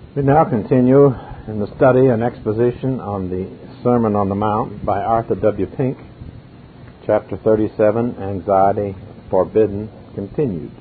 We now continue in the study and exposition on the Sermon on the Mount by Arthur W. Pink, chapter 37, Anxiety Forbidden, continued.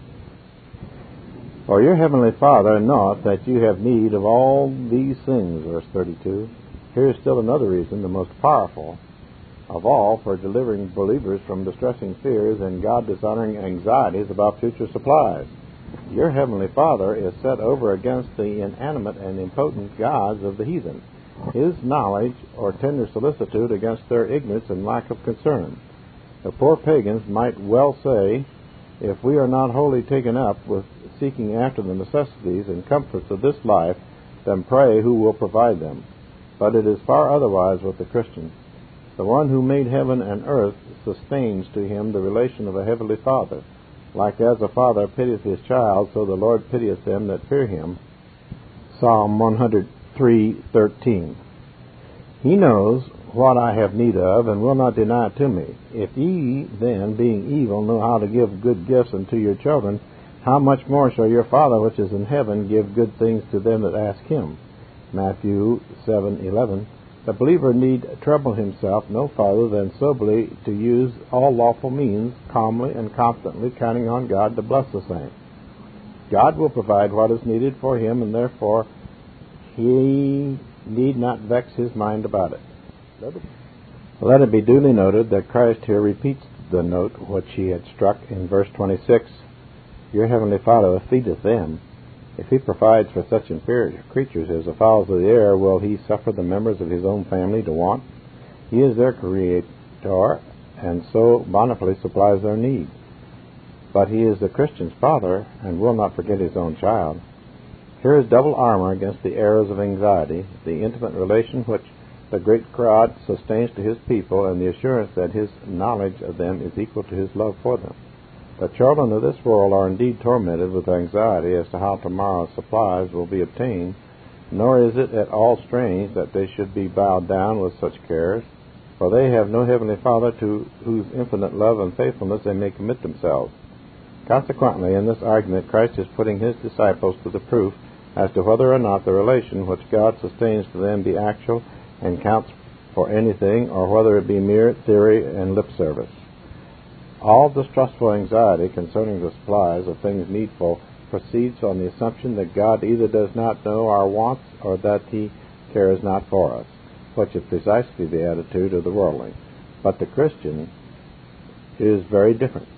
For your heavenly Father knoweth that you have need of all these things, verse 32. Here is still another reason, the most powerful of all, for delivering believers from distressing fears and God-dishonoring anxieties about future supplies. Your heavenly Father is set over against the inanimate and impotent gods of the heathen, his knowledge or tender solicitude against their ignorance and lack of concern. The poor pagans might well say, if we are not wholly taken up with seeking after the necessities and comforts of this life, then pray who will provide them. But it is far otherwise with the Christian. The one who made heaven and earth sustains to him the relation of a heavenly Father. Like as a father pitieth his child, so the Lord pitieth them that fear him. Psalm 103:13. He knows what I have need of, and will not deny it to me. If ye then, being evil, know how to give good gifts unto your children, how much more shall your Father which is in heaven give good things to them that ask him? Matthew 7:11. The believer need trouble himself no farther than soberly to use all lawful means, calmly and constantly counting on God to bless the same. God will provide what is needed for him, and therefore he need not vex his mind about it. Let it be duly noted that Christ here repeats the note which he had struck in verse 26. Your heavenly Father feedeth them. If he provides for such inferior creatures as the fowls of the air, will he suffer the members of his own family to want? He is their creator, and so bountifully supplies their need. But he is the Christian's Father, and will not forget his own child. Here is double armor against the arrows of anxiety, the intimate relation which the great God sustains to his people, and the assurance that his knowledge of them is equal to his love for them. The children of this world are indeed tormented with anxiety as to how tomorrow's supplies will be obtained, nor is it at all strange that they should be bowed down with such cares, for they have no heavenly Father to whose infinite love and faithfulness they may commit themselves. Consequently, in this argument, Christ is putting his disciples to the proof as to whether or not the relation which God sustains to them be actual and counts for anything, or whether it be mere theory and lip service. All distrustful anxiety concerning the supplies of things needful proceeds on the assumption that God either does not know our wants or that he cares not for us, which is precisely the attitude of the worldling. But the Christian is very different.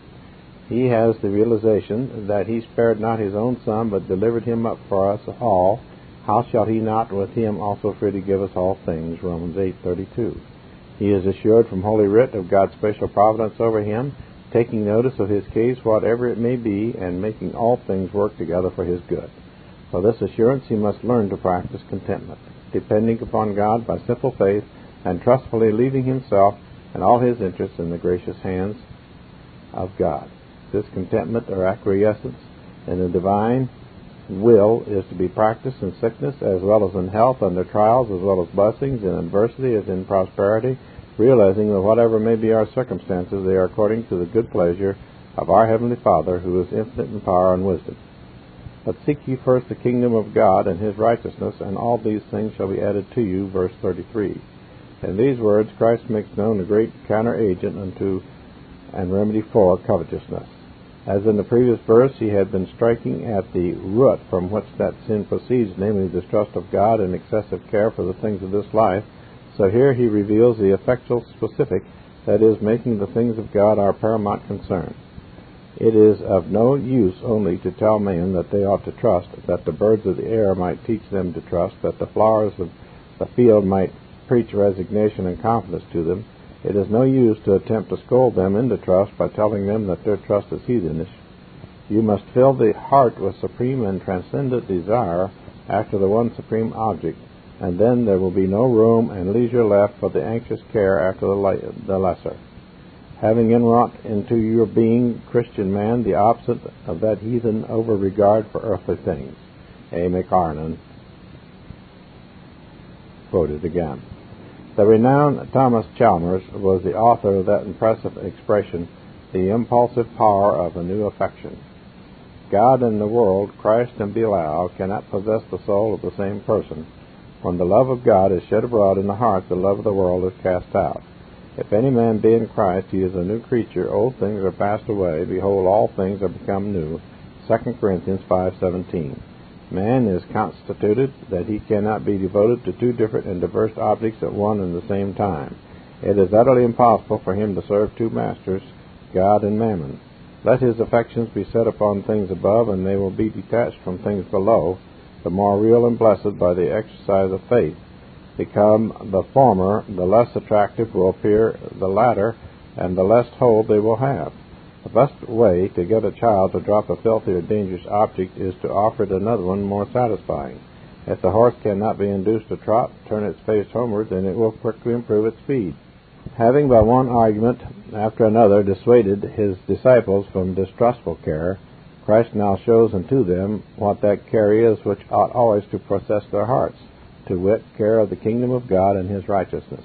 He has the realization that he spared not his own Son, but delivered him up for us all. How shall he not with him also freely give us all things? Romans 8:32. He is assured from Holy Writ of God's special providence over him, taking notice of his case, whatever it may be, and making all things work together for his good. For this assurance he must learn to practice contentment, depending upon God by simple faith, and trustfully leaving himself and all his interests in the gracious hands of God. This contentment or acquiescence in the divine will is to be practiced in sickness as well as in health, under trials as well as blessings, in adversity as in prosperity, realizing that whatever may be our circumstances, they are according to the good pleasure of our Heavenly Father, who is infinite in power and wisdom. But seek ye first the kingdom of God and his righteousness, and all these things shall be added to you, verse 33. In these words Christ makes known the great counter-agent unto and remedy for covetousness. As in the previous verse, he had been striking at the root from which that sin proceeds, namely distrust of God and excessive care for the things of this life, so here he reveals the effectual specific, that is, making the things of God our paramount concern. It is of no use only to tell men that they ought to trust, that the birds of the air might teach them to trust, that the flowers of the field might preach resignation and confidence to them. It is no use to attempt to scold them into trust by telling them that their trust is heathenish. You must fill the heart with supreme and transcendent desire after the one supreme object, and then there will be no room and leisure left for the anxious care after the lesser. Having inwrought into your being, Christian man, the opposite of that heathen over-regard for earthly things. A. McArnon, quoted again. The renowned Thomas Chalmers was the author of that impressive expression, the impulsive power of a new affection. God and the world, Christ and Belial, cannot possess the soul of the same person. When the love of God is shed abroad in the heart, the love of the world is cast out. If any man be in Christ, he is a new creature. Old things are passed away. Behold, all things are become new. 2 Corinthians 5:17. Man is constituted that he cannot be devoted to two different and diverse objects at one and the same time. It is utterly impossible for him to serve two masters, God and mammon. Let his affections be set upon things above, and they will be detached from things below. The more real and blessed by the exercise of faith become the former, the less attractive will appear the latter, and the less hold they will have. The best way to get a child to drop a filthy or dangerous object is to offer it another one more satisfying. If the horse cannot be induced to trot, turn its face homeward, then it will quickly improve its speed. Having by one argument after another dissuaded his disciples from distrustful care, Christ now shows unto them what that care is which ought always to possess their hearts, to wit, care of the kingdom of God and his righteousness.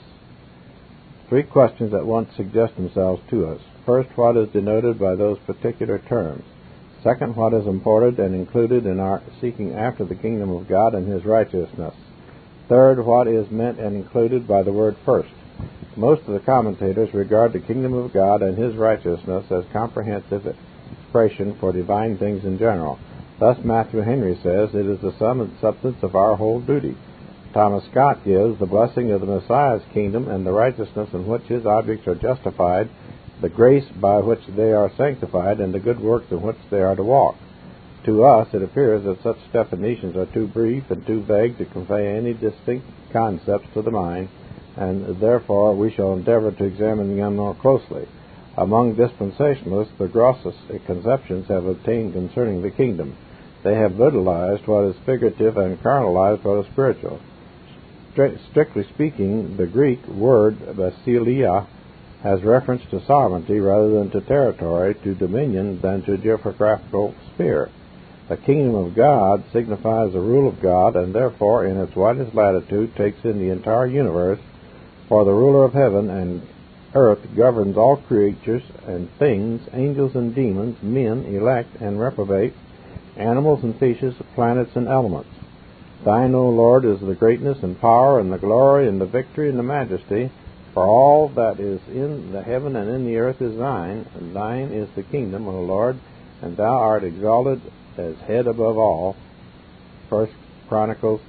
Three questions at once suggest themselves to us. First, what is denoted by those particular terms? Second, what is imported and included in our seeking after the kingdom of God and his righteousness? Third, what is meant and included by the word first? Most of the commentators regard the kingdom of God and his righteousness as comprehensive expression for divine things in general. Thus Matthew Henry says it is the sum and substance of our whole duty. Thomas Scott gives the blessing of the Messiah's kingdom and the righteousness in which his objects are justified, the grace by which they are sanctified, and the good works in which they are to walk. To us it appears that such definitions are too brief and too vague to convey any distinct concepts to the mind, and therefore we shall endeavor to examine them more closely. Among dispensationalists, the grossest conceptions have obtained concerning the kingdom. They have literalized what is figurative and carnalized what is spiritual. Strictly speaking, the Greek word basileia has reference to sovereignty rather than to territory, to dominion than to geographical sphere. The kingdom of God signifies the rule of God, and therefore in its widest latitude takes in the entire universe, for the ruler of heaven and earth governs all creatures and things, angels and demons, men, elect and reprobate, animals and fishes, planets and elements. Thine, O Lord, is the greatness and power and the glory and the victory and the majesty, for all that is in the heaven and in the earth is thine, and thine is the kingdom, O Lord, and thou art exalted as head above all. 1 Chronicles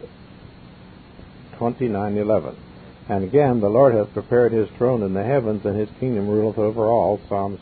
29:11. And again, the Lord hath prepared his throne in the heavens, and his kingdom ruleth over all. Psalms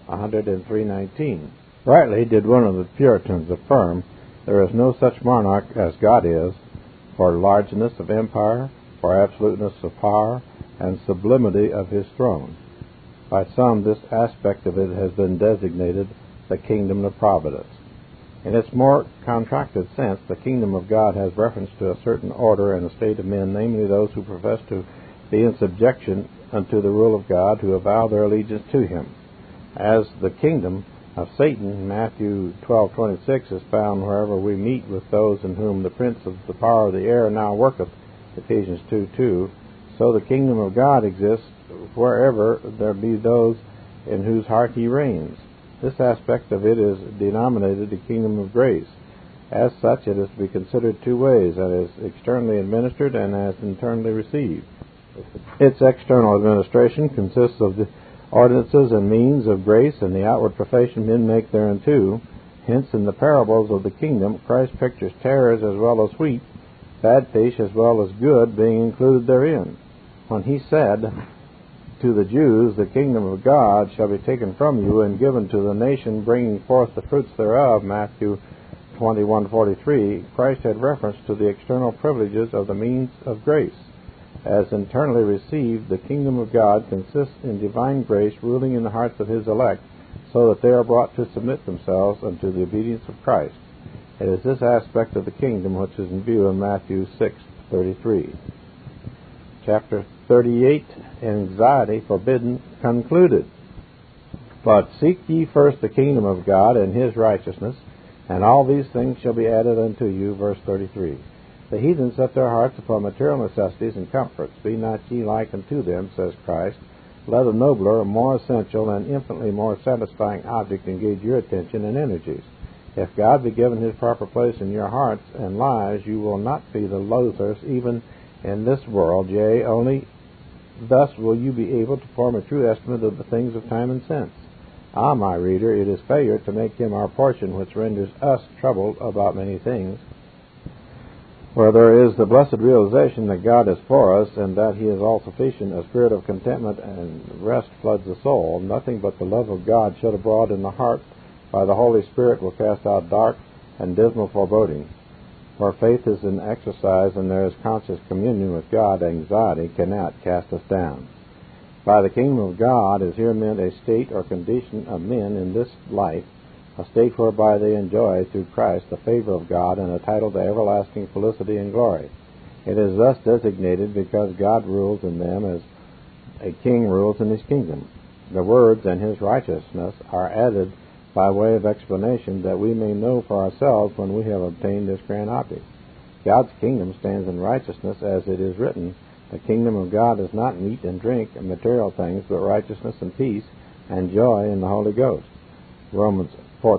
103:19. Rightly did one of the Puritans affirm, there is no such monarch as God is, for largeness of empire, for absoluteness of power, and sublimity of his throne. By some, this aspect of it has been designated the kingdom of providence. In its more contracted sense, the kingdom of God has reference to a certain order and a state of men, namely those who profess to be in subjection unto the rule of God, who avow their allegiance to him. As the kingdom of Satan, Matthew 12:26, is found wherever we meet with those in whom the prince of the power of the air now worketh, Ephesians 2:2, so the kingdom of God exists wherever there be those in whose heart he reigns. This aspect of it is denominated the kingdom of grace. As such, it is to be considered two ways, that is, externally administered and as internally received. Its external administration consists of the ordinances and means of grace and the outward profession men make thereunto. Hence, in the parables of the kingdom, Christ pictures tares as well as wheat, bad fish as well as good being included therein. When he said to the Jews, the kingdom of God shall be taken from you and given to the nation bringing forth the fruits thereof, Matthew 21:43, Christ had reference to the external privileges of the means of grace. As internally received, the kingdom of God consists in divine grace ruling in the hearts of his elect, so that they are brought to submit themselves unto the obedience of Christ. It is this aspect of the kingdom which is in view in Matthew 6:33. Chapter 38, Anxiety Forbidden, concluded. But seek ye first the kingdom of God and his righteousness, and all these things shall be added unto you, verse 33. The heathen set their hearts upon material necessities and comforts. Be not ye like unto them, says Christ. Let a nobler, more essential, and infinitely more satisfying object engage your attention and energies. If God be given his proper place in your hearts and lives, you will not be the loathers even in this world, yea, only thus will you be able to form a true estimate of the things of time and sense. Ah, my reader, it is failure to make him our portion which renders us troubled about many things. Where there is the blessed realization that God is for us and that he is all-sufficient, a spirit of contentment and rest floods the soul. Nothing but the love of God shed abroad in the heart by the Holy Spirit will cast out dark and dismal forebodings. Where faith is in exercise and there is conscious communion with God, anxiety cannot cast us down. By the kingdom of God is here meant a state or condition of men in this life, a state whereby they enjoy through Christ the favor of God and a title to everlasting felicity and glory. It is thus designated because God rules in them as a king rules in his kingdom. The words "and his righteousness" are added by way of explanation that we may know for ourselves when we have obtained this grand object. God's kingdom stands in righteousness, as it is written, "The kingdom of God is not meat and drink and material things, but righteousness and peace and joy in the Holy Ghost." Romans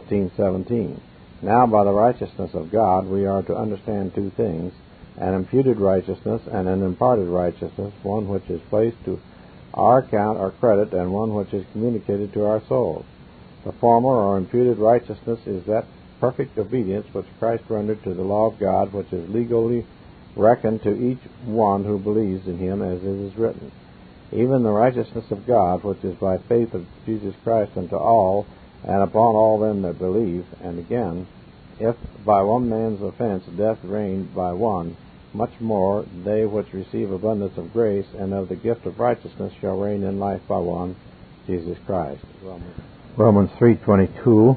14:17. Now by the righteousness of God we are to understand two things, an imputed righteousness and an imparted righteousness, one which is placed to our account or credit and one which is communicated to our souls. The former or imputed righteousness is that perfect obedience which Christ rendered to the law of God, which is legally reckoned to each one who believes in him, as it is written, "Even the righteousness of God, which is by faith of Jesus Christ unto all, and upon all them that believe." And again, "If by one man's offense death reigned by one, much more they which receive abundance of grace and of the gift of righteousness shall reign in life by one, Jesus Christ." Romans 3:22,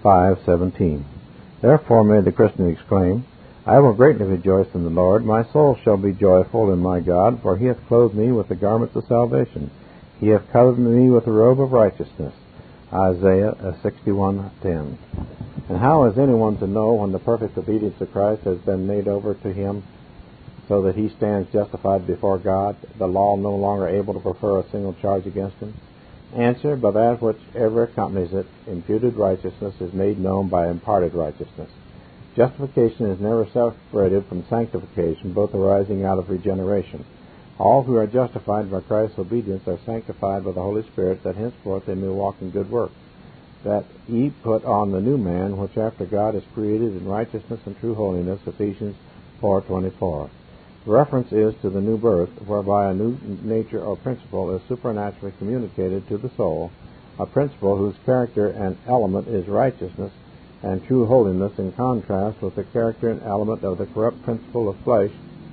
5:17. Therefore may the Christian exclaim, "I will greatly rejoice in the Lord. My soul shall be joyful in my God, for he hath clothed me with the garments of salvation. He hath covered me with the robe of righteousness." Isaiah 61:10. And how is anyone to know when the perfect obedience of Christ has been made over to him, so that he stands justified before God, the law no longer able to prefer a single charge against him? Answer: by that which ever accompanies it. Imputed righteousness is made known by imparted righteousness. Justification is never separated from sanctification, both arising out of regeneration. All who are justified by Christ's obedience are sanctified by the Holy Spirit, that henceforth they may walk in good works. That ye put on the new man, which after God is created in righteousness and true holiness. Ephesians 4:24. Reference is to the new birth, whereby a new nature or principle is supernaturally communicated to the soul, a principle whose character and element is righteousness and true holiness, in contrast with the character and element of the corrupt principle of flesh,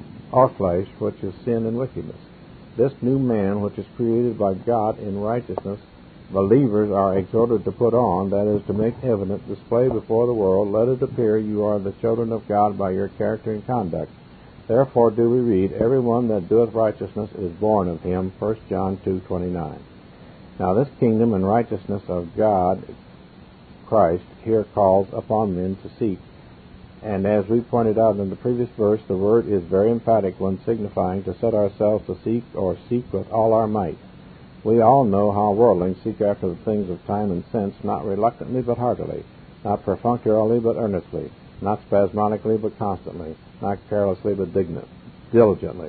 which is sin and wickedness. This new man, which is created by God in righteousness, believers are exhorted to put on, that is, to make evident, display before the world, let it appear you are the children of God by your character and conduct. Therefore do we read, "Every one that doeth righteousness is born of him," 1 John 2:29. Now this kingdom and righteousness of God, Christ, here calls upon men to seek. And as we pointed out in the previous verse, the word is very emphatic when signifying to set ourselves to seek, or seek with all our might. We all know how worldlings seek after the things of time and sense, not reluctantly but heartily, not perfunctorily but earnestly, not spasmodically but constantly, not carelessly but diligently.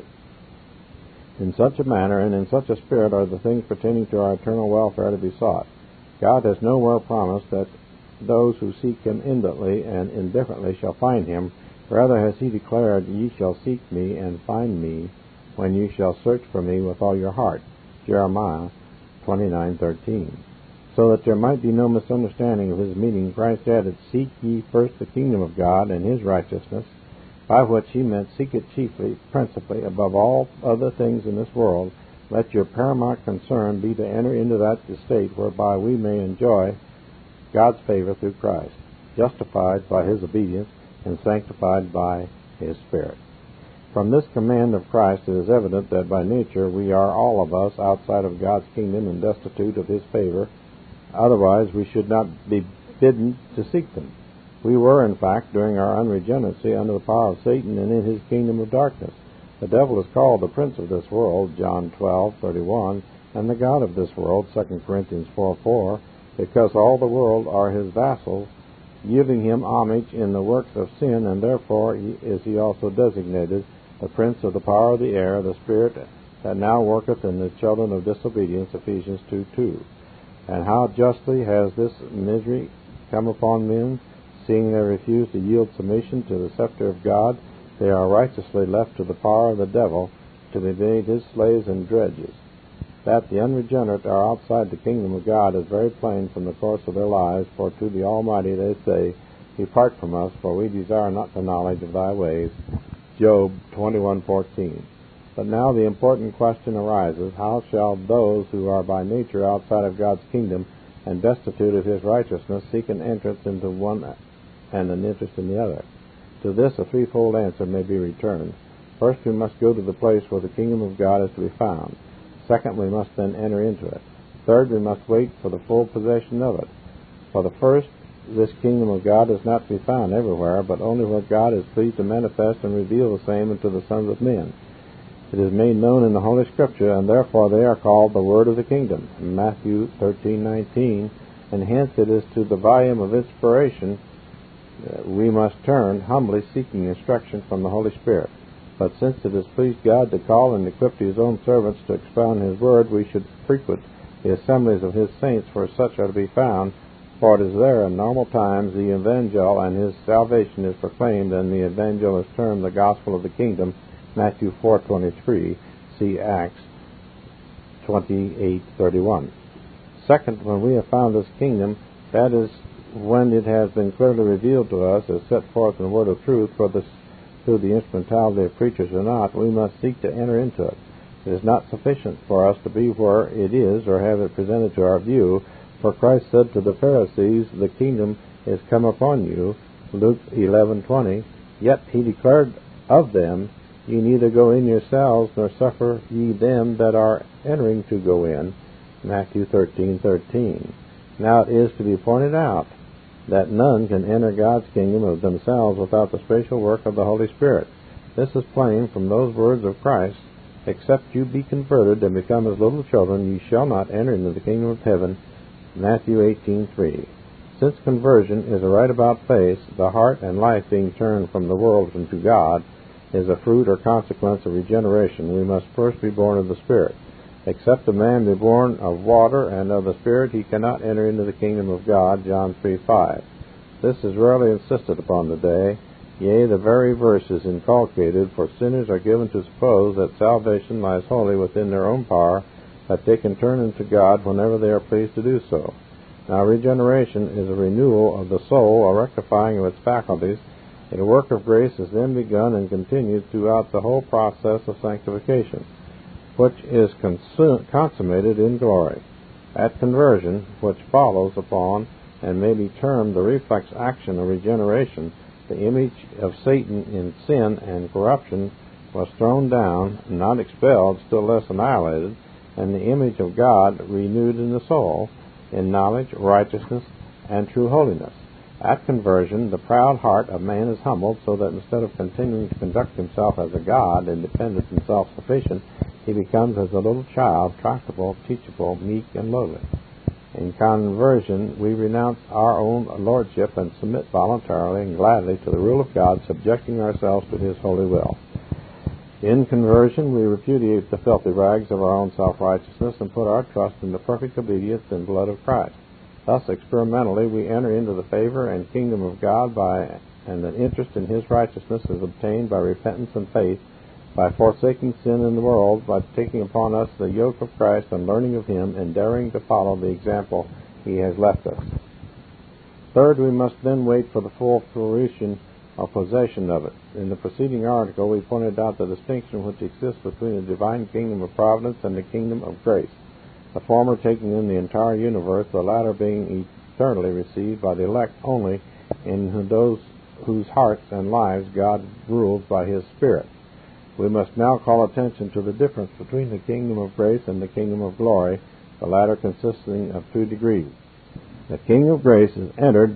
In such a manner and in such a spirit are the things pertaining to our eternal welfare to be sought. God has nowhere promised that those who seek him indolently and indifferently shall find him. Rather has he declared, "Ye shall seek me and find me when ye shall search for me with all your heart." Jeremiah 29:13. So that there might be no misunderstanding of his meaning, Christ added, "Seek ye first the kingdom of God and his righteousness," by which he meant seek it chiefly, principally, above all other things in this world. Let your paramount concern be to enter into that estate whereby we may enjoy God's favor through Christ, justified by his obedience and sanctified by his Spirit. From this command of Christ it is evident that by nature we are all of us outside of God's kingdom and destitute of his favor. Otherwise we should not be bidden to seek them. We were, in fact, during our unregeneracy, under the power of Satan and in his kingdom of darkness. The devil is called the prince of this world, John 12:31, and the god of this world, 2 Corinthians 4:4, because all the world are his vassals, yielding him homage in the works of sin, and therefore is he also designated the prince of the power of the air, the spirit that now worketh in the children of disobedience, Ephesians 2:2. And how justly has this misery come upon men, seeing they refuse to yield submission to the scepter of God, they are righteously left to the power of the devil, to be made his slaves and drudges. That the unregenerate are outside the kingdom of God is very plain from the course of their lives, for to the Almighty they say, Depart from us, for we desire not the knowledge of thy ways. Job 21:14. But now the important question arises, how shall those who are by nature outside of God's kingdom and destitute of his righteousness seek an entrance into one and an interest in the other? To this a threefold answer may be returned. First, we must go to the place where the kingdom of God is to be found. Second, we must then enter into it. Third, we must wait for the full possession of it. For the first, this kingdom of God is not to be found everywhere, but only where God is pleased to manifest and reveal the same unto the sons of men. It is made known in the Holy Scripture, and therefore they are called the Word of the Kingdom, Matthew 13:19, and hence it is to the volume of inspiration we must turn, humbly seeking instruction from the Holy Spirit. But since it has pleased God to call and equip his own servants to expound his word, we should frequent the assemblies of his saints, where such are to be found, for it is there in normal times the evangel and his salvation is proclaimed, and the evangel is termed the gospel of the kingdom, Matthew 4:23, see Acts 28:31. Second, when we have found this kingdom, that is when it has been clearly revealed to us as set forth in the word of truth, whether through the instrumentality of preachers or not, we must seek to enter into it. It is not sufficient for us to be where it is or have it presented to our view, for Christ said to the Pharisees, The kingdom is come upon you, Luke 11:20, yet he declared of them, Ye neither go in yourselves, nor suffer ye them that are entering to go in, Matthew 13:13. Now it is to be pointed out that none can enter God's kingdom of themselves without the special work of the Holy Spirit. This is plain from those words of Christ, Except you be converted and become as little children, ye shall not enter into the kingdom of heaven, Matthew 18:3. Since conversion is a right about face, the heart and life being turned from the world unto God is a fruit or consequence of regeneration. We must first be born of the Spirit. Except a man be born of water and of the Spirit, he cannot enter into the kingdom of God, John 3:5. This is rarely insisted upon today. Yea, the very verse is inculcated, for sinners are given to suppose that salvation lies wholly within their own power, that they can turn unto God whenever they are pleased to do so. Now, regeneration is a renewal of the soul, a rectifying of its faculties. A work of grace is then begun and continued throughout the whole process of sanctification, which is consummated in glory. At conversion, which follows upon and may be termed the reflex action of regeneration, the image of Satan in sin and corruption was thrown down, not expelled, still less annihilated, and the image of God renewed in the soul, in knowledge, righteousness, and true holiness. At conversion, the proud heart of man is humbled, so that instead of continuing to conduct himself as a god, independent and self-sufficient, he becomes as a little child, tractable, teachable, meek, and lowly. In conversion, we renounce our own lordship and submit voluntarily and gladly to the rule of God, subjecting ourselves to his holy will. In conversion, we repudiate the filthy rags of our own self-righteousness and put our trust in the perfect obedience and blood of Christ. Thus, experimentally, we enter into the favor and kingdom of God and an interest in his righteousness is obtained by repentance and faith, by forsaking sin in the world, by taking upon us the yoke of Christ and learning of him, and daring to follow the example he has left us. Third, we must then wait for the full fruition or possession of it. In the preceding article, we pointed out the distinction which exists between the divine kingdom of providence and the kingdom of grace, the former taking in the entire universe, the latter being eternally received by the elect only, in those whose hearts and lives God rules by his Spirit. We must now call attention to the difference between the kingdom of grace and the kingdom of glory, the latter consisting of 2 degrees. The kingdom of grace is entered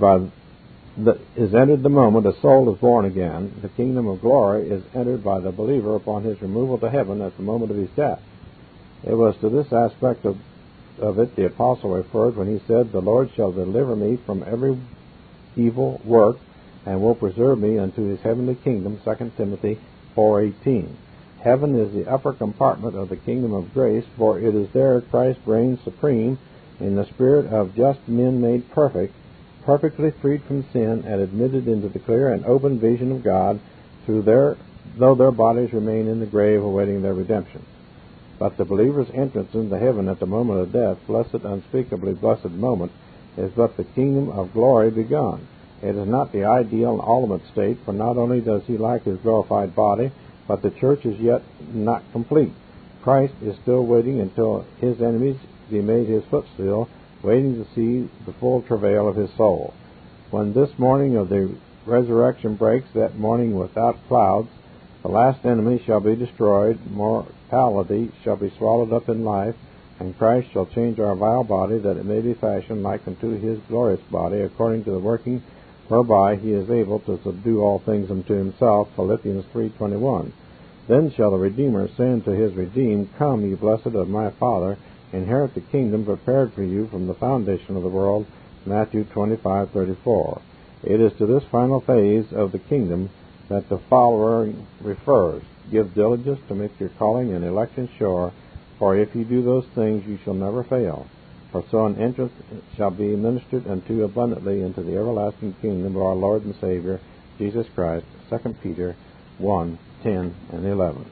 the moment a soul is born again. The kingdom of glory is entered by the believer upon his removal to heaven at the moment of his death. It was to this aspect of it the apostle referred when he said, The Lord shall deliver me from every evil work, and will preserve me unto his heavenly kingdom, 2 Timothy 4:18. Heaven is the upper compartment of the kingdom of grace, for it is there Christ reigns supreme in the spirit of just men made perfect, perfectly freed from sin, and admitted into the clear and open vision of God, though their bodies remain in the grave awaiting their redemption. But the believer's entrance into heaven at the moment of death, blessed, unspeakably blessed moment, is but the kingdom of glory begun. It is not the ideal and ultimate state, for not only does he like his glorified body, but the church is yet not complete. Christ is still waiting until his enemies be made his footstool, waiting to see the full travail of his soul. When this morning of the resurrection breaks, that morning without clouds, the last enemy shall be destroyed, mortality shall be swallowed up in life, and Christ shall change our vile body, that it may be fashioned like unto his glorious body, according to the working whereby he is able to subdue all things unto himself. Philippians 3:21. Then shall the Redeemer say unto his redeemed, Come, ye blessed of my Father, inherit the kingdom prepared for you from the foundation of the world. Matthew 25:34. It is to this final phase of the kingdom that the following refers. Give diligence to make your calling and election sure, for if you do those things you shall never fail. For so an entrance shall be ministered unto abundantly into the everlasting kingdom of our Lord and Savior, Jesus Christ. 2 Peter 1:10 and 11.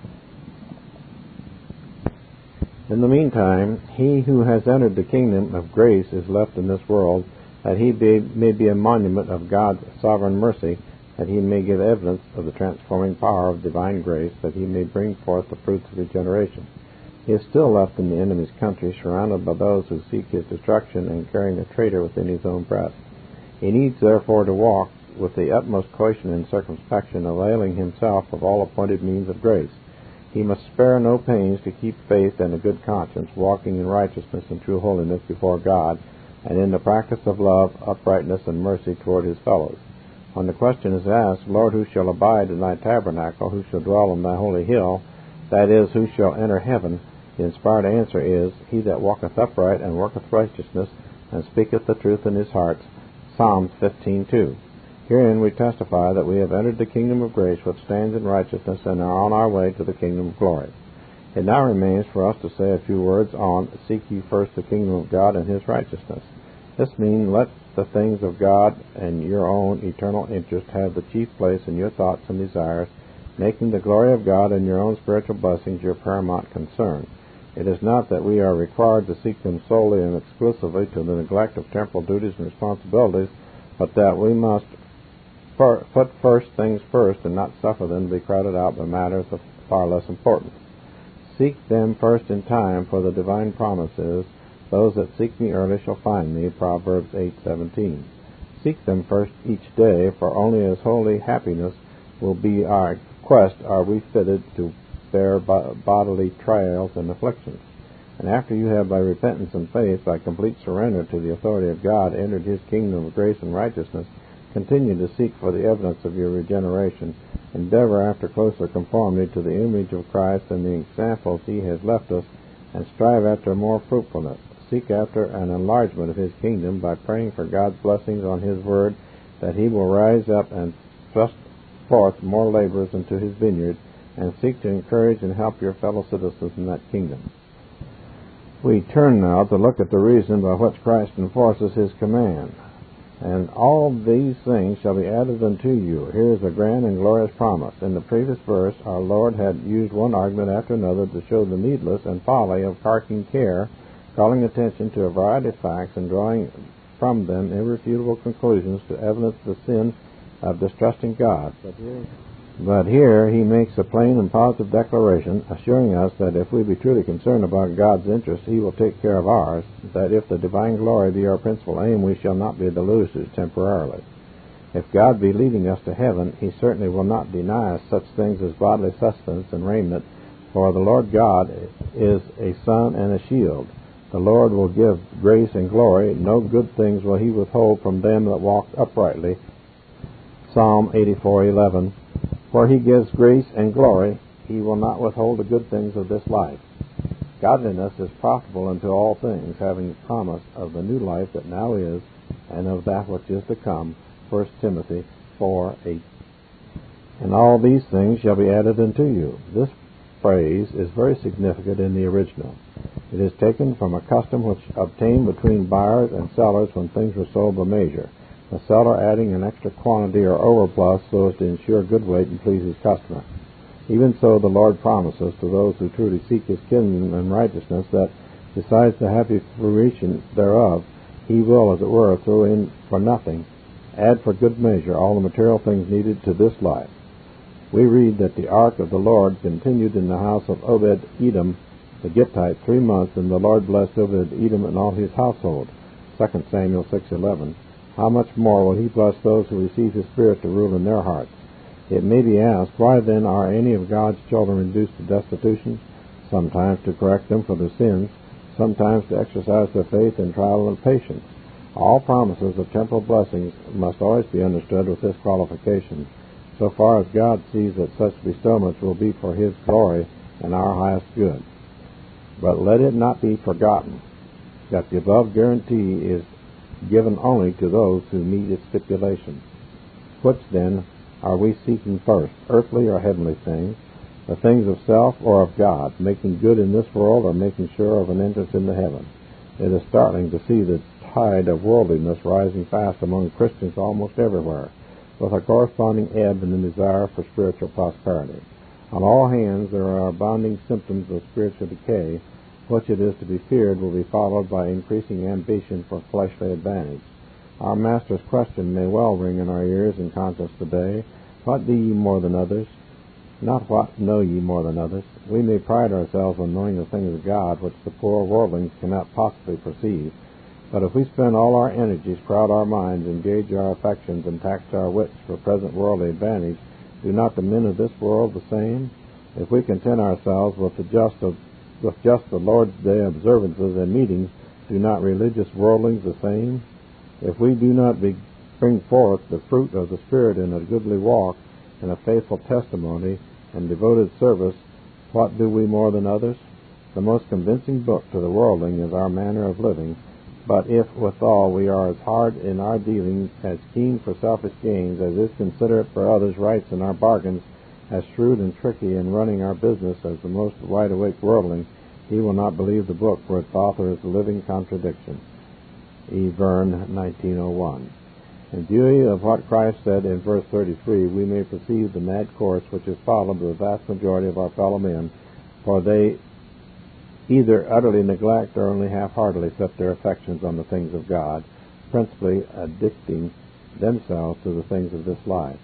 In the meantime, he who has entered the kingdom of grace is left in this world, that he may be a monument of God's sovereign mercy, that he may give evidence of the transforming power of divine grace, that he may bring forth the fruits of regeneration. He is still left in the enemy's country, surrounded by those who seek his destruction and carrying a traitor within his own breast. He needs, therefore, to walk with the utmost caution and circumspection, availing himself of all appointed means of grace. He must spare no pains to keep faith and a good conscience, walking in righteousness and true holiness before God, and in the practice of love, uprightness, and mercy toward his fellows. When the question is asked, Lord, who shall abide in thy tabernacle, who shall dwell on thy holy hill, that is, who shall enter heaven, the inspired answer is, He that walketh upright and worketh righteousness, and speaketh the truth in his heart. Psalms 15:2. Herein we testify that we have entered the kingdom of grace, which stands in righteousness, and are on our way to the kingdom of glory. It now remains for us to say a few words on Seek ye first the kingdom of God and his righteousness. This means let the things of God and your own eternal interest have the chief place in your thoughts and desires, making the glory of God and your own spiritual blessings your paramount concern. It is not that we are required to seek them solely and exclusively to the neglect of temporal duties and responsibilities, but that we must put first things first and not suffer them to be crowded out by matters of far less importance. Seek them first in time, for the divine promise is, Those that seek me early shall find me, Proverbs 8:17. Seek them first each day, for only as holy happiness will be our quest are we fitted to bear bodily trials and afflictions. And after you have, by repentance and faith, by complete surrender to the authority of God, entered his kingdom of grace and righteousness, continue to seek for the evidence of your regeneration. Endeavor after closer conformity to the image of Christ and the examples he has left us, and strive after more fruitfulness. Seek after an enlargement of his kingdom by praying for God's blessings on his word, that he will rise up and thrust forth more laborers into his vineyard, and seek to encourage and help your fellow citizens in that kingdom. We turn now to look at the reason by which Christ enforces his command. And all these things shall be added unto you. Here is a grand and glorious promise. In the previous verse, our Lord had used one argument after another to show the needless and folly of carking care, calling attention to a variety of facts and drawing from them irrefutable conclusions to evidence the sin of distrusting God. But here he makes a plain and positive declaration, assuring us that if we be truly concerned about God's interests, he will take care of ours, that if the divine glory be our principal aim, we shall not be the losers temporarily. If God be leading us to heaven, he certainly will not deny us such things as bodily sustenance and raiment, for the Lord God is a sun and a shield. The Lord will give grace and glory. No good things will he withhold from them that walk uprightly. Psalm 84:11. For he gives grace and glory, he will not withhold the good things of this life. Godliness is profitable unto all things, having promise of the new life that now is, and of that which is to come. 1 Timothy 4:8. And all these things shall be added unto you. This phrase is very significant in the original. It is taken from a custom which obtained between buyers and sellers when things were sold by measure, the seller adding an extra quantity or overplus so as to ensure good weight and please his customer. Even so, the Lord promises to those who truly seek His kingdom and righteousness that, besides the happy fruition thereof, He will, as it were, throw in for nothing, add for good measure all the material things needed to this life. We read that the ark of the Lord continued in the house of Obed-Edom the Gittite 3 months, and the Lord blessed Obed-Edom and all his household. 2 Samuel 6:11. How much more will He bless those who receive His Spirit to rule in their hearts? It may be asked, why then are any of God's children reduced to destitution? Sometimes to correct them for their sins, sometimes to exercise their faith in trial and patience. All promises of temporal blessings must always be understood with this qualification, so far as God sees that such bestowments will be for His glory and our highest good. But let it not be forgotten that the above guarantee is given only to those who meet its stipulations. Which then are we seeking first, earthly or heavenly things, the things of self or of God, making good in this world or making sure of an entrance into heaven? It is startling to see the tide of worldliness rising fast among Christians almost everywhere, with a corresponding ebb in the desire for spiritual prosperity. On all hands there are abounding symptoms of spiritual decay, which it is to be feared will be followed by increasing ambition for fleshly advantage. Our Master's question may well ring in our ears and conscience today: what do ye more than others? Not what know ye more than others. We may pride ourselves on knowing the things of God which the poor worldlings cannot possibly perceive, but if we spend all our energies, crowd our minds, engage our affections, and tax our wits for present worldly advantage, do not the men of this world the same? If we content ourselves with just the Lord's Day observances and meetings, do not religious worldlings the same? If we do not bring forth the fruit of the Spirit in a goodly walk, in a faithful testimony, and devoted service, what do we more than others? The most convincing book to the worldling is our manner of living, but if withal we are as hard in our dealing, as keen for selfish gains, as is considerate for others' rights in our bargains, as shrewd and tricky in running our business as the most wide-awake worldling, he will not believe the book, for its author is a living contradiction. E. Verne, 1901. In view of what Christ said in verse 33, we may perceive the mad course which is followed by the vast majority of our fellow men, for they either utterly neglect or only half-heartedly set their affections on the things of God, principally addicting themselves to the things of this life.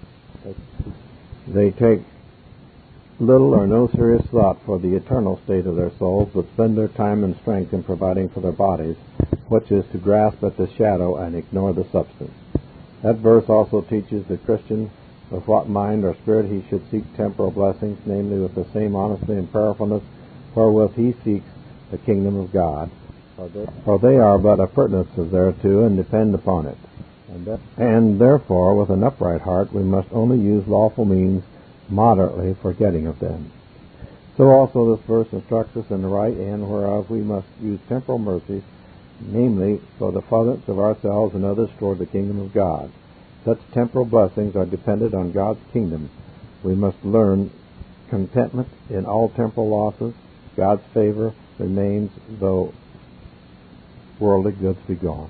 They take little or no serious thought for the eternal state of their souls, but spend their time and strength in providing for their bodies, which is to grasp at the shadow and ignore the substance. That verse also teaches the Christian with what mind or spirit he should seek temporal blessings, namely with the same honesty and prayerfulness wherewith he seeks the kingdom of God, for they are but appurtenances thereto, and depend upon it. And therefore, with an upright heart, we must only use lawful means moderately, forgetting of them. So also this verse instructs us in the right end whereof we must use temporal mercies, namely for the furtherance of ourselves and others toward the kingdom of God. Such temporal blessings are dependent on God's kingdom. We must learn contentment in all temporal losses. God's favor remains, though worldly goods be gone.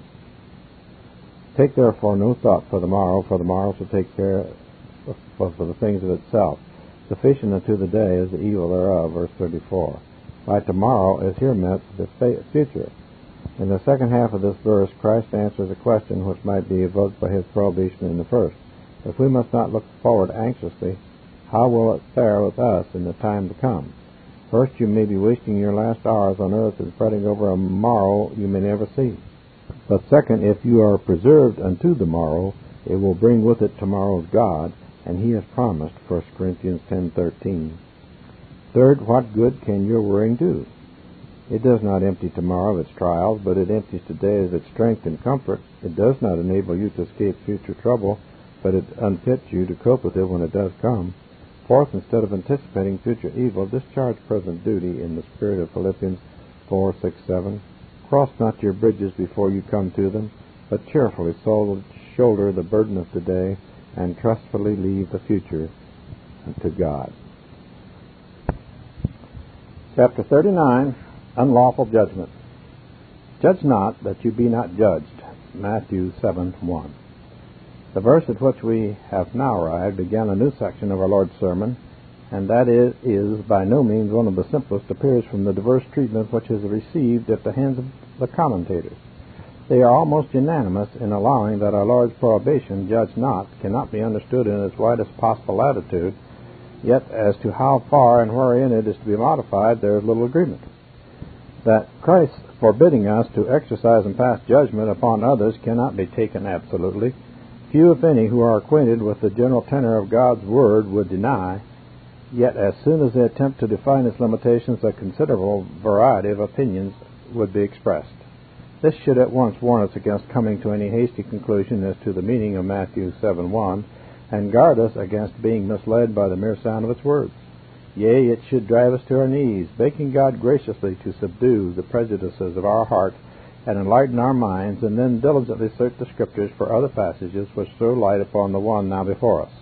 Take therefore no thought for the morrow shall take care for the things of itself. Sufficient unto the day is the evil thereof, verse 34. By tomorrow is here meant the future. In the second half of this verse, Christ answers a question which might be evoked by his prohibition in the first. If we must not look forward anxiously, how will it fare with us in the time to come? First, you may be wasting your last hours on earth and fretting over a morrow you may never see. But second, if you are preserved unto the morrow, it will bring with it tomorrow's God, and he has promised, 1 Corinthians 10:13. Third, what good can your worrying do? It does not empty tomorrow of its trials, but it empties today of its strength and comfort. It does not enable you to escape future trouble, but it unfits you to cope with it when it does come. Fourth, instead of anticipating future evil, discharge present duty in the spirit of Philippians 4:6-7. Cross not your bridges before you come to them, but cheerfully shoulder the burden of today and trustfully leave the future to God. Chapter 39, Unlawful Judgment. Judge not that you be not judged. Matthew 7:1. The verse at which we have now arrived began a new section of our Lord's sermon, and that is by no means one of the simplest, appears from the diverse treatment which is received at the hands of the commentators. They are almost unanimous in allowing that our Lord's prohibition, judge not, cannot be understood in its widest possible latitude, yet as to how far and wherein it is to be modified, there is little agreement. That Christ's forbidding us to exercise and pass judgment upon others cannot be taken absolutely. Few, if any, who are acquainted with the general tenor of God's Word would deny, yet as soon as they attempt to define its limitations, a considerable variety of opinions would be expressed. This should at once warn us against coming to any hasty conclusion as to the meaning of Matthew 7:1, and guard us against being misled by the mere sound of its words. Yea, it should drive us to our knees, begging God graciously to subdue the prejudices of our heart and enlighten our minds, and then diligently search the Scriptures for other passages which throw light upon the one now before us.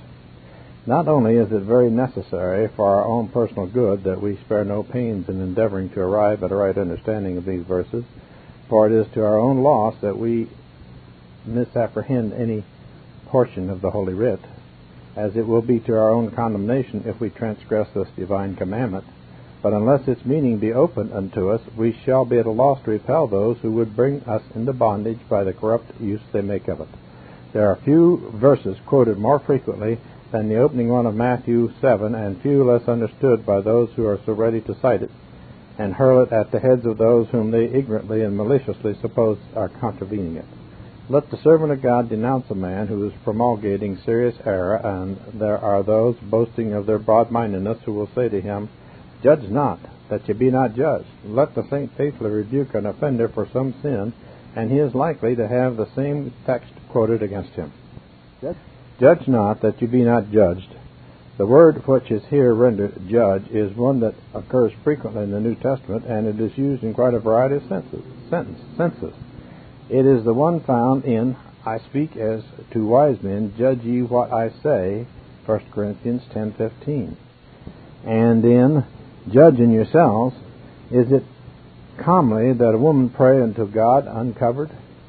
Not only is it very necessary for our own personal good that we spare no pains in endeavoring to arrive at a right understanding of these verses, for it is to our own loss that we misapprehend any portion of the Holy Writ, as it will be to our own condemnation if we transgress this divine commandment. But unless its meaning be opened unto us, we shall be at a loss to repel those who would bring us into bondage by the corrupt use they make of it. There are few verses quoted more frequently than the opening one of Matthew 7, and few less understood by those who are so ready to cite it and hurl it at the heads of those whom they ignorantly and maliciously suppose are contravening it. Let the servant of God denounce a man who is promulgating serious error, and there are those boasting of their broad-mindedness who will say to him, Judge not, that ye be not judged. Let the saint faithfully rebuke an offender for some sin, and he is likely to have the same text quoted against him. Judge not, that ye be not judged. The word which is here rendered judge is one that occurs frequently in the New Testament, and it is used in quite a variety of senses. It is the one found in, I speak as to wise men, judge ye what I say, 1 Corinthians 10:15. And in judge in yourselves, is it commonly that a woman pray unto God uncovered,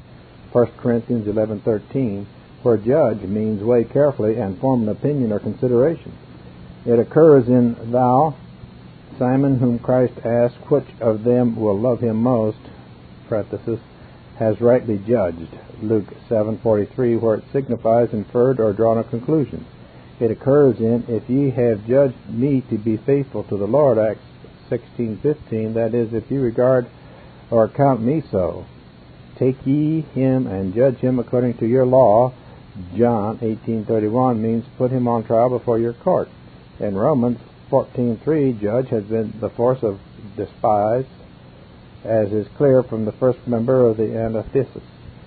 1 Corinthians 11:13, where judge means weigh carefully and form an opinion or consideration. It occurs in thou, Simon, whom Christ asked, which of them will love him most, parenthesis, has rightly judged, Luke 7:43, where it signifies inferred or drawn a conclusion. It occurs in, if ye have judged me to be faithful to the Lord, Acts 16:15, that is, if ye regard or account me so. Take ye him and judge him according to your law, John 18:31, means put him on trial before your court. In Romans 14:3, judge has been the force of despise, as is clear from the first member of the antithesis.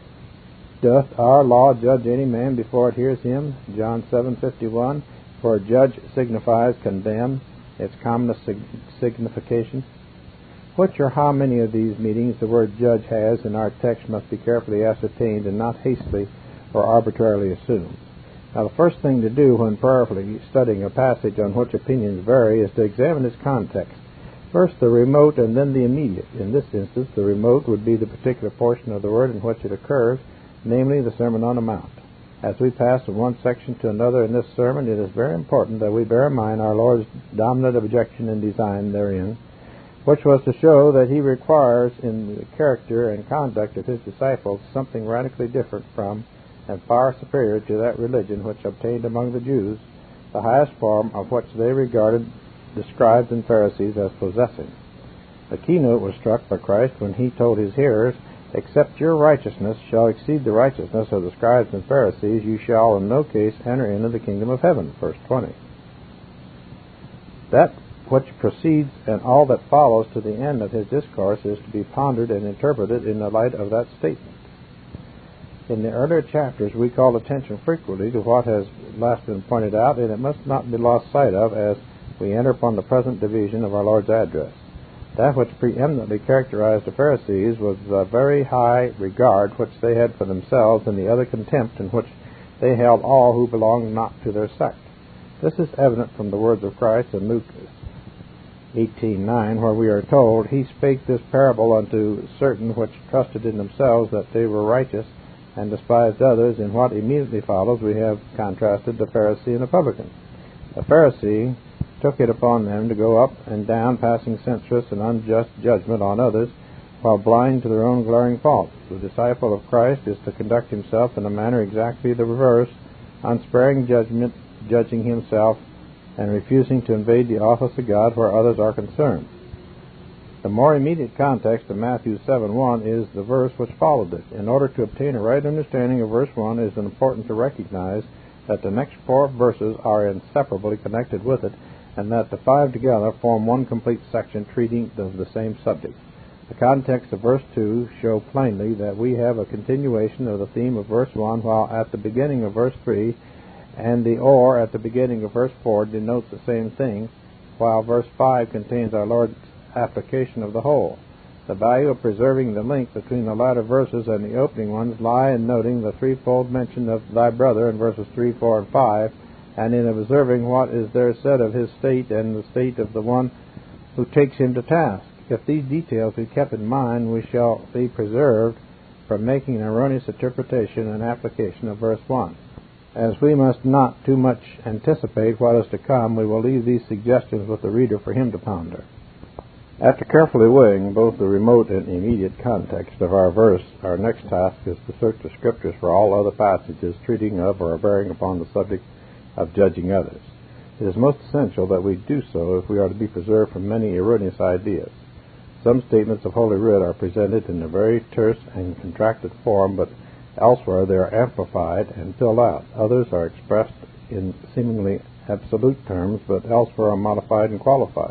Doth our law judge any man before it hears him? John 7:51, for judge signifies condemn, its commonest signification. Which or how many of these meanings the word judge has in our text must be carefully ascertained and not hastily or arbitrarily assumed. Now, the first thing to do when prayerfully studying a passage on which opinions vary is to examine its context. First the remote and then the immediate. In this instance, the remote would be the particular portion of the word in which it occurs, namely the Sermon on the Mount. As we pass from one section to another in this sermon, it is very important that we bear in mind our Lord's dominant objection and design therein, which was to show that he requires in the character and conduct of his disciples something radically different from and far superior to that religion which obtained among the Jews, the highest form of which they regarded the scribes and Pharisees as possessing. The keynote was struck by Christ when he told his hearers, except your righteousness shall exceed the righteousness of the scribes and Pharisees, you shall in no case enter into the kingdom of heaven, verse 20. That which proceeds and all that follows to the end of his discourse is to be pondered and interpreted in the light of that statement. In the earlier chapters, we called attention frequently to what has last been pointed out, and it must not be lost sight of as we enter upon the present division of our Lord's address. That which preeminently characterized the Pharisees was the very high regard which they had for themselves and the utter contempt in which they held all who belonged not to their sect. This is evident from the words of Christ in Luke 18:9, where we are told, "He spake this parable unto certain which trusted in themselves that they were righteous, and despised others." In what immediately follows, we have contrasted the Pharisee and the publican. The Pharisee took it upon them to go up and down, passing sensuous and unjust judgment on others, while blind to their own glaring faults. The disciple of Christ is to conduct himself in a manner exactly the reverse, unsparing judgment, judging himself, and refusing to invade the office of God where others are concerned. The more immediate context of Matthew 7:1 is the verse which followed it. In order to obtain a right understanding of verse 1, it is important to recognize that the next 4 verses are inseparably connected with it, and that the 5 together form one complete section treating of the same subject. The context of verse 2 show plainly that we have a continuation of the theme of verse 1, while at the beginning of verse 3 and the "or" at the beginning of verse 4 denotes the same thing, while verse 5 contains our Lord's application of the whole. The value of preserving the link between the latter verses and the opening ones lie in noting the threefold mention of "thy brother" in verses 3, 4, and 5, and in observing what is there said of his state and the state of the one who takes him to task. If these details be kept in mind, we shall be preserved from making an erroneous interpretation and application of verse 1. As we must not too much anticipate what is to come, we will leave these suggestions with the reader for him to ponder. After carefully weighing both the remote and immediate context of our verse, our next task is to search the Scriptures for all other passages treating of or bearing upon the subject of judging others. It is most essential that we do so if we are to be preserved from many erroneous ideas. Some statements of Holy Writ are presented in a very terse and contracted form, but elsewhere they are amplified and filled out. Others are expressed in seemingly absolute terms, but elsewhere are modified and qualified.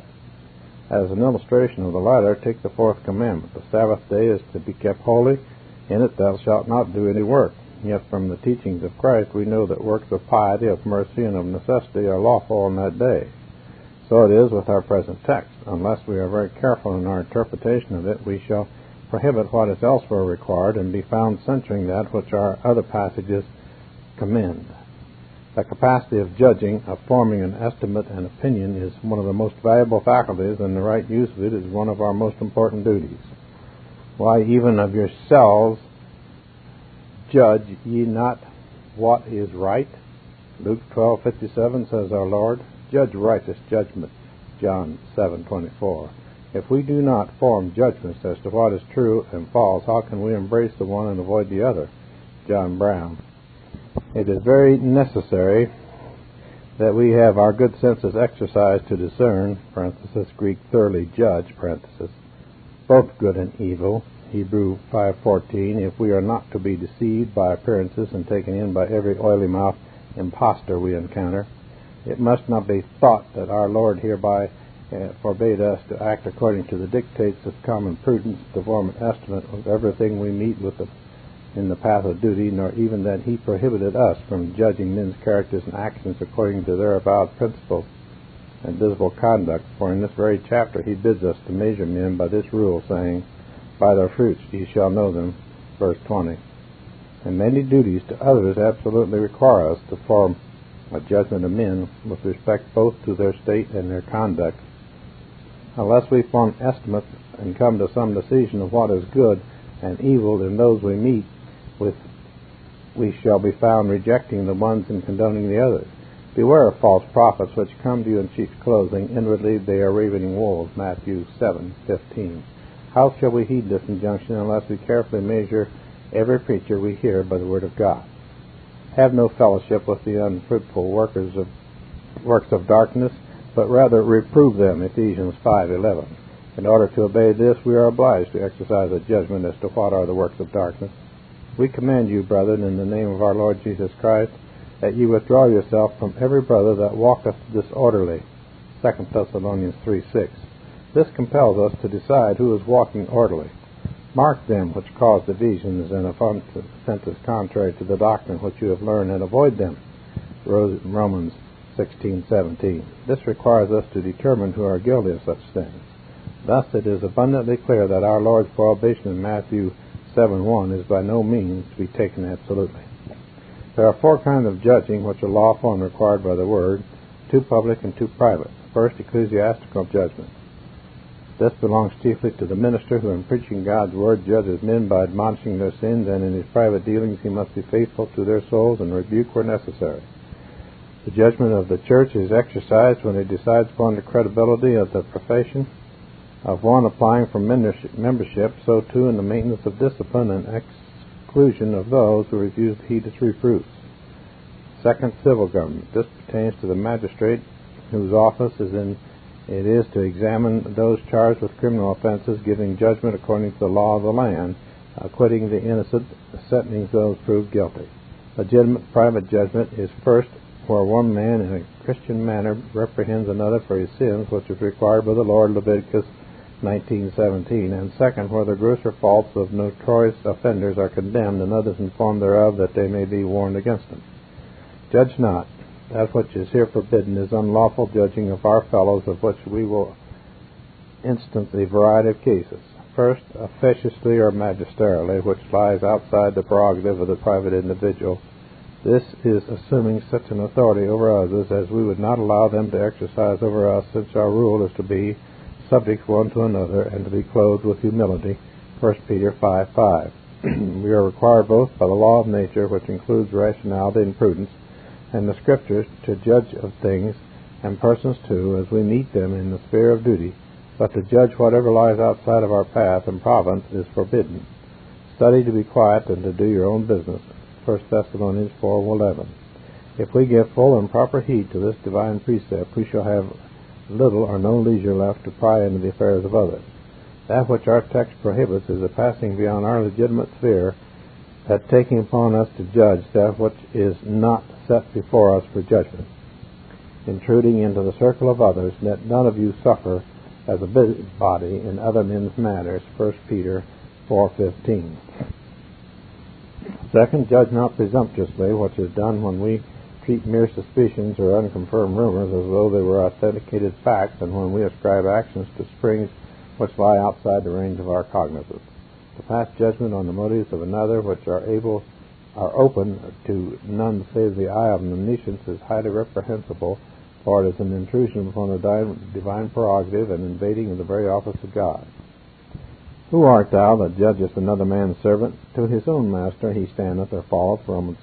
As an illustration of the latter, take the 4th commandment. The Sabbath day is to be kept holy. In it thou shalt not do any work. Yet from the teachings of Christ we know that works of piety, of mercy, and of necessity are lawful on that day. So it is with our present text. Unless we are very careful in our interpretation of it, we shall prohibit what is elsewhere required and be found censoring that which our other passages commend. The capacity of judging, of forming an estimate and opinion, is one of the most valuable faculties, and the right use of it is one of our most important duties. Why, even of yourselves judge ye not what is right? Luke 12:57 says our Lord, "Judge righteous judgment," John 7:24. If we do not form judgments as to what is true and false, how can we embrace the one and avoid the other? John Brown. It is very necessary that we have our good senses exercised to discern, parenthesis, Greek thoroughly judge, parenthesis, both good and evil, Hebrew 5:14, if we are not to be deceived by appearances and taken in by every oily-mouthed impostor we encounter. It must not be thought that our Lord hereby forbade us to act according to the dictates of common prudence, to form an estimate of everything we meet with in the path of duty, nor even that he prohibited us from judging men's characters and actions according to their avowed principles and visible conduct. For in this very chapter he bids us to measure men by this rule, saying, "By their fruits ye shall know them," verse 20. And many duties to others absolutely require us to form a judgment of men with respect both to their state and their conduct. Unless we form estimates and come to some decision of what is good and evil in those we meet with, we shall be found rejecting the ones and condoning the others. Beware of false prophets which come to you in sheep's clothing. Inwardly they are ravening wolves, Matthew 7:15. How shall we heed this injunction unless we carefully measure every preacher we hear by the word of God? Have no fellowship with the unfruitful works of darkness, but rather reprove them, Ephesians 5:11. In order to obey this, we are obliged to exercise a judgment as to what are the works of darkness. We command you, brethren, in the name of our Lord Jesus Christ, that ye withdraw yourself from every brother that walketh disorderly, 2 Thessalonians 3:6. This compels us to decide who is walking orderly. Mark them which cause divisions and offenses contrary to the doctrine which you have learned, and avoid them, Romans 16:17. This requires us to determine who are guilty of such things. Thus it is abundantly clear that our Lord's prohibition in Matthew 7:1 is by no means to be taken absolutely. There are 4 kinds of judging which are lawful and required by the Word, 2 public and 2 private. First, ecclesiastical judgment. This belongs chiefly to the minister who, in preaching God's Word, judges men by admonishing their sins, and in his private dealings he must be faithful to their souls and rebuke where necessary. The judgment of the church is exercised when it decides upon the credibility of the profession of one applying for membership, so too in the maintenance of discipline and exclusion of those who refuse to heed its reproofs. Second, civil government. This pertains to the magistrate whose office it is to examine those charged with criminal offenses, giving judgment according to the law of the land, acquitting the innocent, sentencing those proved guilty. Legitimate private judgment is first where one man in a Christian manner reprehends another for his sins, which is required by the Lord, Leviticus 19:17, and second, where the grosser faults of notorious offenders are condemned, and others informed thereof, that they may be warned against them. Judge not. That which is here forbidden is unlawful judging of our fellows, of which we will instance a variety of cases. First, officiously or magisterially, which lies outside the prerogative of the private individual. This is assuming such an authority over others as we would not allow them to exercise over us, since our rule is to be subject one to another and to be clothed with humility. 1 Peter 5:5. We are required both by the law of nature, which includes rationality and prudence, and the Scriptures, to judge of things and persons too, as we meet them in the sphere of duty, but to judge whatever lies outside of our path and province is forbidden. Study to be quiet and to do your own business. 1 Thessalonians 4:11. If we give full and proper heed to this divine precept, we shall have little or no leisure left to pry into the affairs of others. That which our text prohibits is a passing beyond our legitimate sphere, that taking upon us to judge that which is not set before us for judgment, intruding into the circle of others. Let none of you suffer as a busybody in other men's matters. 1 Peter 4:15. Second, judge not presumptuously, which is done when we treat mere suspicions or unconfirmed rumors as though they were authenticated facts, and when we ascribe actions to springs which lie outside the range of our cognizance. To pass judgment on the motives of another, which are open to none save the eye of omniscience, is highly reprehensible, for it is an intrusion upon the divine prerogative and invading of the very office of God. Who art thou that judgest another man's servant? To his own master he standeth or falleth. Romans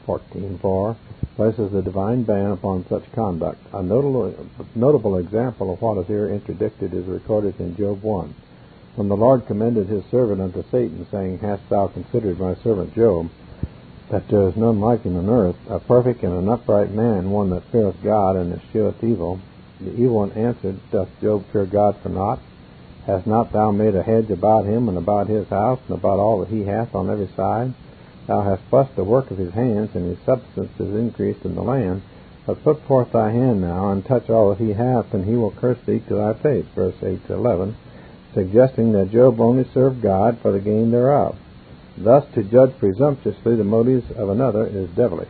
14:4 places the divine ban upon such conduct. A notable example of what is here interdicted is recorded in Job 1. When the Lord commended his servant unto Satan, saying, Hast thou considered my servant Job, that there is none like him on earth, a perfect and an upright man, one that feareth God and escheweth evil? The evil one answered, Doth Job fear God for naught? Hast not thou made a hedge about him and about his house and about all that he hath on every side? Thou hast blessed the work of his hands, and his substance is increased in the land. But put forth thy hand now, and touch all that he hath, and he will curse thee to thy face. Verse 8-11, suggesting that Job only served God for the gain thereof. Thus, to judge presumptuously the motives of another is devilish.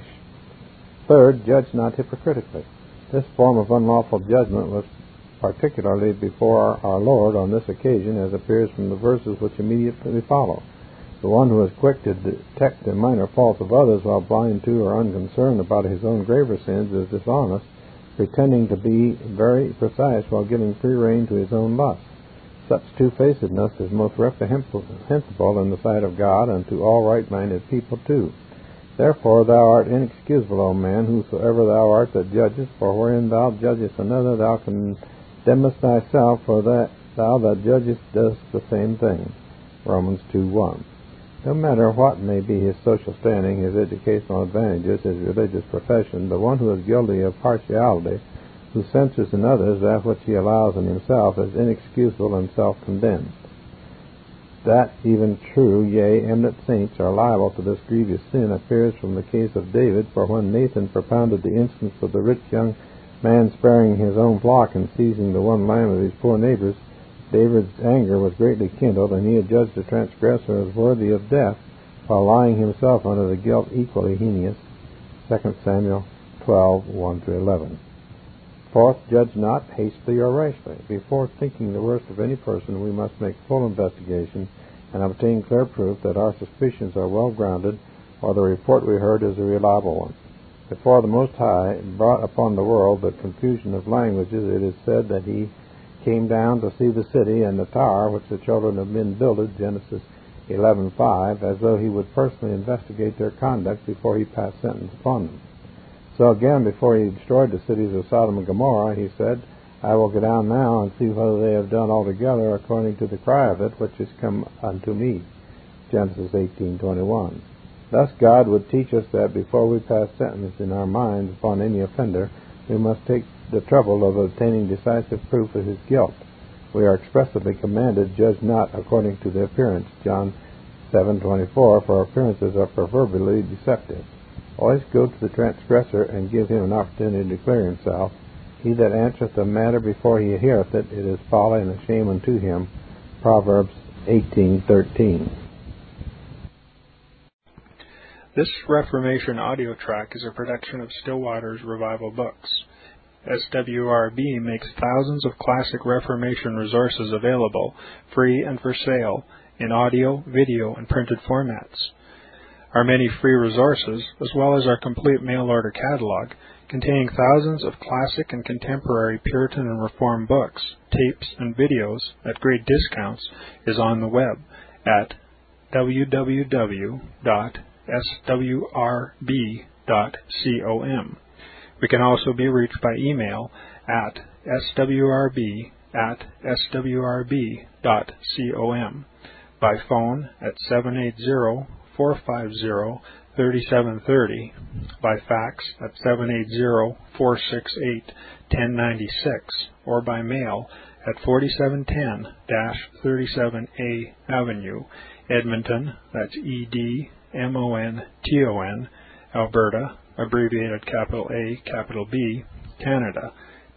Third, judge not hypocritically. This form of unlawful judgment was particularly before our Lord on this occasion, as appears from the verses which immediately follow. The one who is quick to detect the minor faults of others while blind to or unconcerned about his own graver sins is dishonest, pretending to be very precise while giving free rein to his own lust. Such two-facedness is most reprehensible in the sight of God, and to all right-minded people too. Therefore thou art inexcusable, O man, whosoever thou art that judgest, for wherein thou judgest another thou condemnest thyself, for that thou that judgest doest the same thing. Romans 2:1. No matter what may be his social standing, his educational advantages, his religious profession, the one who is guilty of partiality, who censures in others that which he allows in himself, is inexcusable and self-condemned. That even true, yea, eminent saints are liable to this grievous sin appears from the case of David, for when Nathan propounded the instance of the rich young man sparing his own flock and seizing the one lamb of his poor neighbors, David's anger was greatly kindled, and he adjudged the transgressor as worthy of death, while lying himself under the guilt equally heinous. 2 Samuel 12:1-11. Fourth, judge not hastily or rashly. Before thinking the worst of any person, we must make full investigation and obtain clear proof that our suspicions are well grounded, or the report we heard is a reliable one. Before the Most High brought upon the world the confusion of languages, it is said that he came down to see the city and the tower which the children of men builded, Genesis 11:5, as though he would personally investigate their conduct before he passed sentence upon them. So again, before he destroyed the cities of Sodom and Gomorrah, he said, I will go down now and see whether they have done altogether according to the cry of it which is come unto me, Genesis 18:21. Thus God would teach us that before we pass sentence in our minds upon any offender, we must take the trouble of obtaining decisive proof of his guilt. We are expressly commanded, judge not according to the appearance, John 7:24, for appearances are proverbially deceptive. Always go to the transgressor and give him an opportunity to clear himself. He that answereth a matter before he heareth it, it is folly and a shame unto him. Proverbs 18:13. This Reformation audio track is a production of Still Waters Revival Books. SWRB makes thousands of classic Reformation resources available, free and for sale, in audio, video, and printed formats. Our many free resources, as well as our complete mail-order catalog, containing thousands of classic and contemporary Puritan and Reformed books, tapes, and videos at great discounts, is on the web at www.swrb.com. We can also be reached by email at swrb@swrb.com, by phone at 780-450-3730, by fax at 780-468-1096, or by mail at 4710-37A Avenue, Edmonton, that's Edmonton, Alberta, abbreviated capital A, capital B, Canada,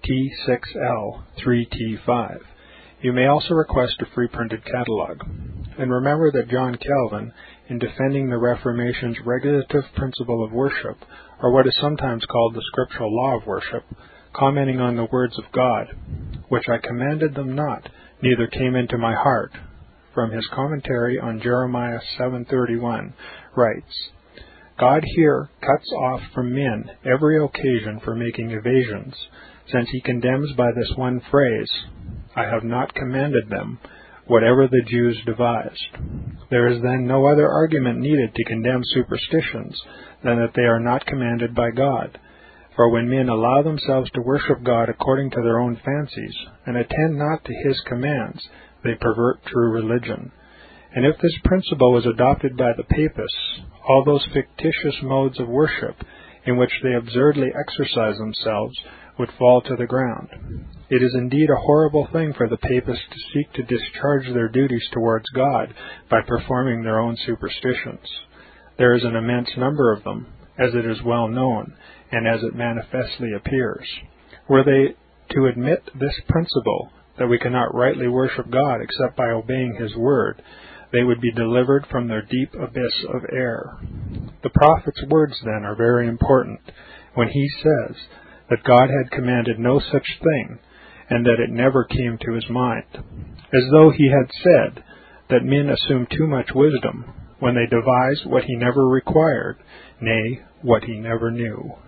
T6L3T5. You may also request a free printed catalog. And remember that John Calvin, in defending the Reformation's regulative principle of worship, or what is sometimes called the scriptural law of worship, commenting on the words of God, which I commanded them not, neither came into my heart, from his commentary on Jeremiah 7:31, writes, God here cuts off from men every occasion for making evasions, since he condemns by this one phrase, I have not commanded them, whatever the Jews devised. There is then no other argument needed to condemn superstitions than that they are not commanded by God. For when men allow themselves to worship God according to their own fancies, and attend not to his commands, they pervert true religion. And if this principle was adopted by the papists, all those fictitious modes of worship in which they absurdly exercise themselves would fall to the ground. It is indeed a horrible thing for the papists to seek to discharge their duties towards God by performing their own superstitions. There is an immense number of them, as it is well known, and as it manifestly appears. Were they to admit this principle, that we cannot rightly worship God except by obeying his word, they would be delivered from their deep abyss of error. The prophet's words, then, are very important, when he says that God had commanded no such thing, and that it never came to his mind, as though he had said that men assume too much wisdom when they devise what he never required, nay, what he never knew.